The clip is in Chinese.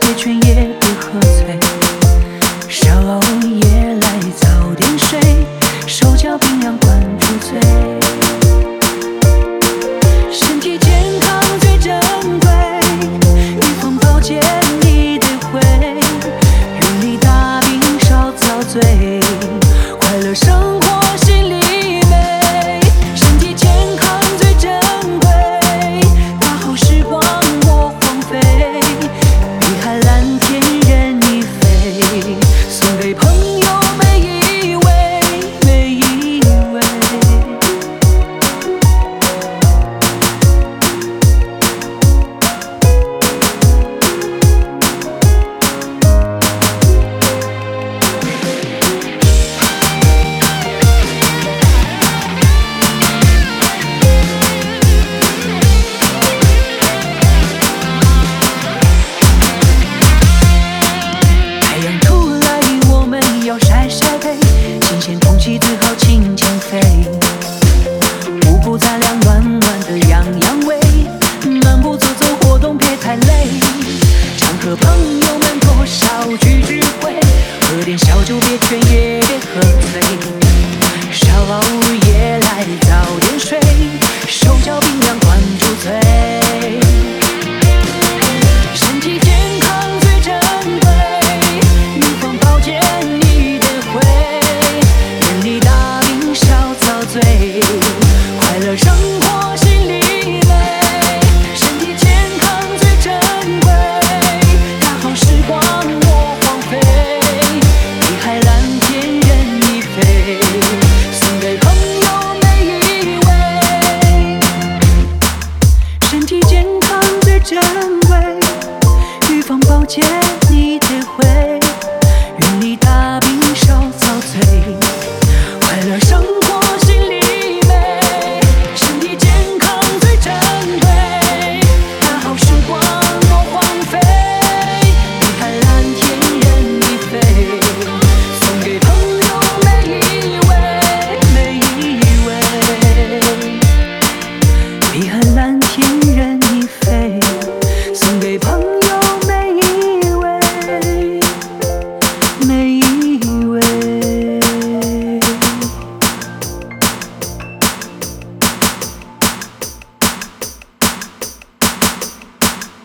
别劝也别喝醉，少熬夜来早点睡，手脚冰凉灌注嘴。身体健康最珍贵，预防保健你得会，远离大病少遭罪，快乐生活心里美。身体健康最珍贵，大好时光莫荒废，碧海蓝天任你飞，送给朋友每一位每一位。太阳出来我们要晒晒背，新鲜空气最好轻轻飞，五谷杂粮暖暖的样样味，漫步走走活动别太累，常和朋友们多少聚聚会，喝点小酒别劝也别喝醉，少熬夜来早点睡，手脚冰凉灌注嘴。身体健康最珍贵，预防保健你得会，远离大病少遭罪，快乐生活心里美。身体健康最珍贵，大好时光莫荒废，碧海蓝天任你飞，送给朋友每一位。身体健康最珍贵，预防保健你得会。